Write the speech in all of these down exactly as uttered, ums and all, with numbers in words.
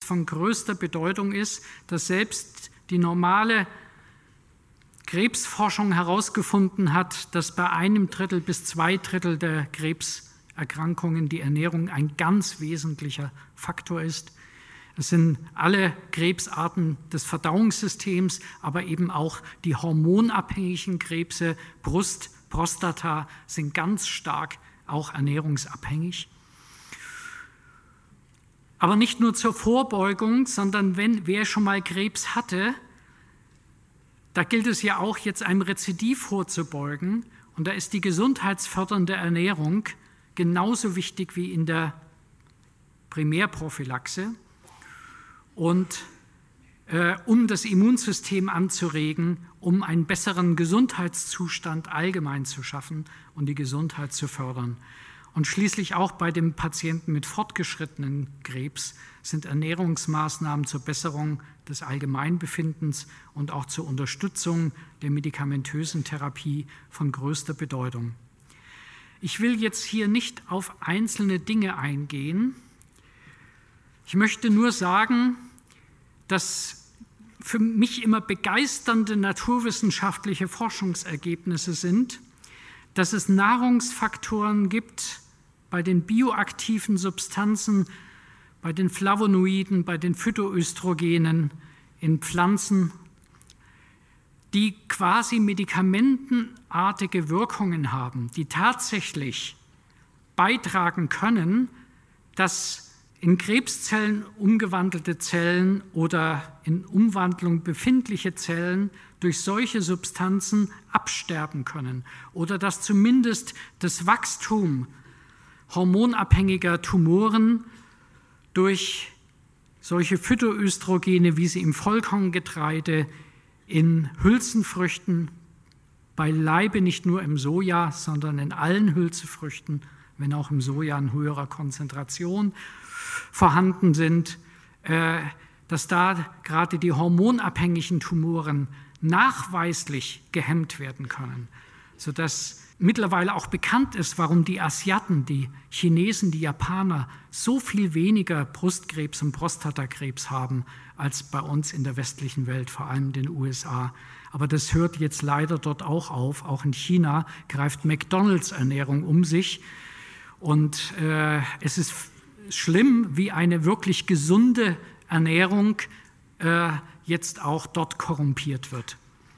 von größter Bedeutung ist, dass selbst die normale Krebsforschung herausgefunden hat, dass bei einem Drittel bis zwei Drittel der Krebserkrankungen die Ernährung ein ganz wesentlicher Faktor ist. Es sind alle Krebsarten des Verdauungssystems, aber eben auch die hormonabhängigen Krebse, Brust, Prostata, sind ganz stark auch ernährungsabhängig. Aber nicht nur zur Vorbeugung, sondern wenn wer schon mal Krebs hatte, da gilt es ja auch, jetzt einem Rezidiv vorzubeugen. Und da ist die gesundheitsfördernde Ernährung genauso wichtig wie in der Primärprophylaxe. Und äh, um das Immunsystem anzuregen, um einen besseren Gesundheitszustand allgemein zu schaffen und die Gesundheit zu fördern. Und schließlich auch bei dem Patienten mit fortgeschrittenen Krebs sind Ernährungsmaßnahmen zur Besserung des Allgemeinbefindens und auch zur Unterstützung der medikamentösen Therapie von größter Bedeutung. Ich will jetzt hier nicht auf einzelne Dinge eingehen. Ich möchte nur sagen, dass für mich immer begeisternde naturwissenschaftliche Forschungsergebnisse sind, dass es Nahrungsfaktoren gibt bei den bioaktiven Substanzen, bei den Flavonoiden, bei den Phytoöstrogenen in Pflanzen, die quasi medikamentenartige Wirkungen haben, die tatsächlich beitragen können, dass in Krebszellen umgewandelte Zellen oder in Umwandlung befindliche Zellen durch solche Substanzen absterben können oder dass zumindest das Wachstum hormonabhängiger Tumoren durch solche Phytoöstrogene, wie sie im Vollkorngetreide, in Hülsenfrüchten, beileibe nicht nur im Soja, sondern in allen Hülsenfrüchten, wenn auch im Soja in höherer Konzentration vorhanden sind, dass da gerade die hormonabhängigen Tumoren nachweislich gehemmt werden können, sodass mittlerweile auch bekannt ist, warum die Asiaten, die Chinesen, die Japaner so viel weniger Brustkrebs und Prostatakrebs haben als bei uns in der westlichen Welt, vor allem in den U S A. Aber das hört jetzt leider dort auch auf. Auch in China greift McDonalds-Ernährung um sich. Und äh, es ist schlimm, wie eine wirklich gesunde Ernährung äh, jetzt auch dort korrumpiert wird.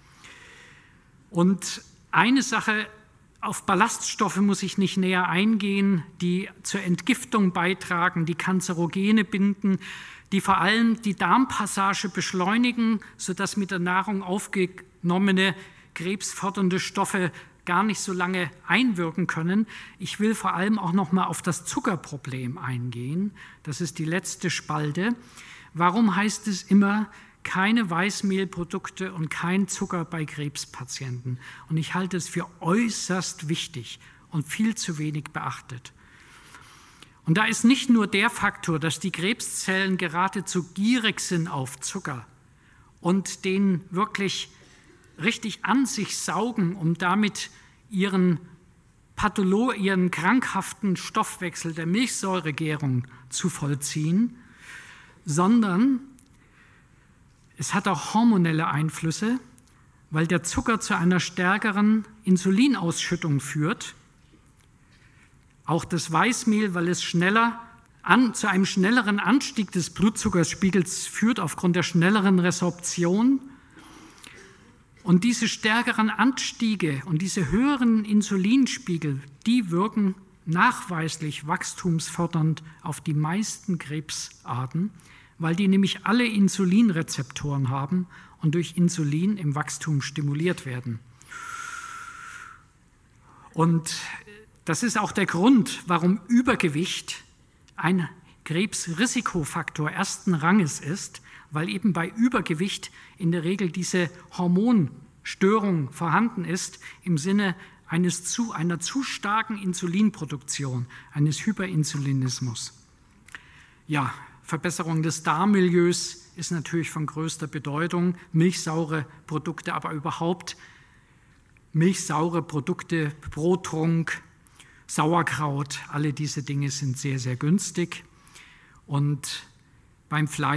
Und eine Sache, auf Ballaststoffe muss ich nicht näher eingehen, die zur Entgiftung beitragen, die Kanzerogene binden, die vor allem die Darmpassage beschleunigen, sodass mit der Nahrung aufgenommene krebsfördernde Stoffe gar nicht so lange einwirken können. Ich will vor allem auch noch mal auf das Zuckerproblem eingehen. Das ist die letzte Spalte. Warum heißt es immer, keine Weißmehlprodukte und kein Zucker bei Krebspatienten? Und ich halte es für äußerst wichtig und viel zu wenig beachtet. Und da ist nicht nur der Faktor, dass die Krebszellen geradezu gierig sind auf Zucker und den wirklich richtig an sich saugen, um damit ihren Patholo, ihren krankhaften Stoffwechsel der Milchsäuregärung zu vollziehen, sondern es hat auch hormonelle Einflüsse, weil der Zucker zu einer stärkeren Insulinausschüttung führt. Auch das Weißmehl, weil es schneller an, zu einem schnelleren Anstieg des Blutzuckerspiegels führt aufgrund der schnelleren Resorption. Und diese stärkeren Anstiege und diese höheren Insulinspiegel, die wirken nachweislich wachstumsfördernd auf die meisten Krebsarten, weil die nämlich alle Insulinrezeptoren haben und durch Insulin im Wachstum stimuliert werden. Und das ist auch der Grund, warum Übergewicht ein Krebsrisikofaktor ersten Ranges ist, weil eben bei Übergewicht in der Regel diese Hormonstörung vorhanden ist, im Sinne eines zu, einer zu starken Insulinproduktion, eines Hyperinsulinismus. Ja, Verbesserung des Darmmilieus ist natürlich von größter Bedeutung, milchsaure Produkte, aber überhaupt milchsaure Produkte, Brottrunk, Sauerkraut, alle diese Dinge sind sehr, sehr günstig. Und beim Fleisch